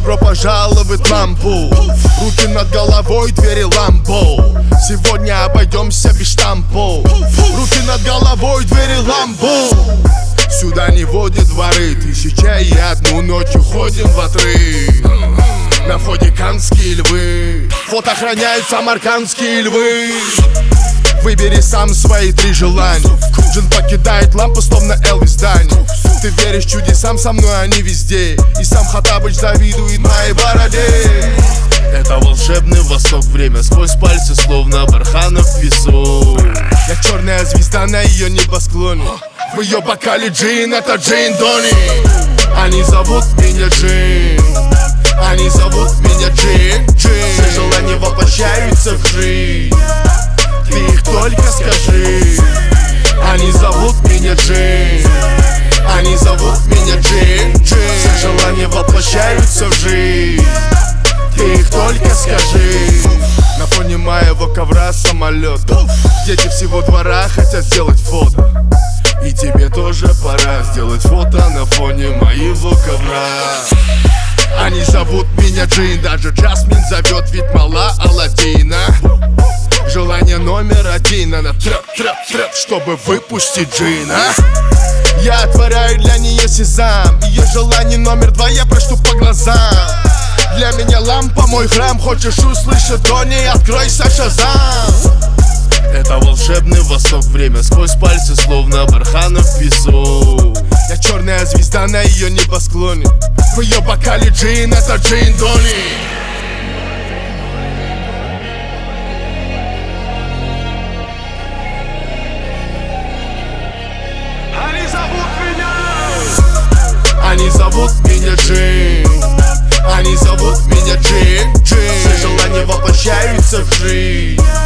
Добро пожаловать в лампу. Руки над головой, двери ламбо. Сегодня обойдемся без штампов. Руки над головой, двери ламбо. Сюда не водят дворы, 1001 ночь уходим в отрыв. На входе канские львы, вход охраняют самаркандские львы. Выбери сам свои 3 желания. Джин покидает лампу, словно Элвис Дани. Ты веришь чудесам, со мной они везде. И сам Хаттабыч завидует моей бороде. Это волшебный восток, время сквозь пальцы, словно барханов песок. Я черная звезда на ее небосклоне. В ее бокале джин, это Джейн Дони. Они зовут меня Джин. Они зовут меня Джин. Все желания воплощаются в жизнь. Ты их только скажи. Они зовут меня Джин. Они зовут меня Джин. Все желания воплощаются в жизнь. Ты их только скажи. На фоне моего ковра самолет. Дети всего двора хотят сделать фото. И тебе тоже пора сделать фото на фоне моего ковра. Они зовут меня Джин, даже Джасмин зовет, ведь мала Аладдина. Желание номер 1, она трэп, чтобы выпустить джина. Я отворяю для нее сезам. Ее желание номер 2, я прочту по глазам. Для меня лампа, мой храм. Хочешь услышать Дони, откройся, Шазам. Это волшебный восток, время сквозь пальцы, словно барханов песок. Я черная звезда на ее небосклоне. В ее бокале джин, это Джейн Дони. Они зовут меня Джин. Они зовут меня Джин. Все желания воплощаются в жизнь.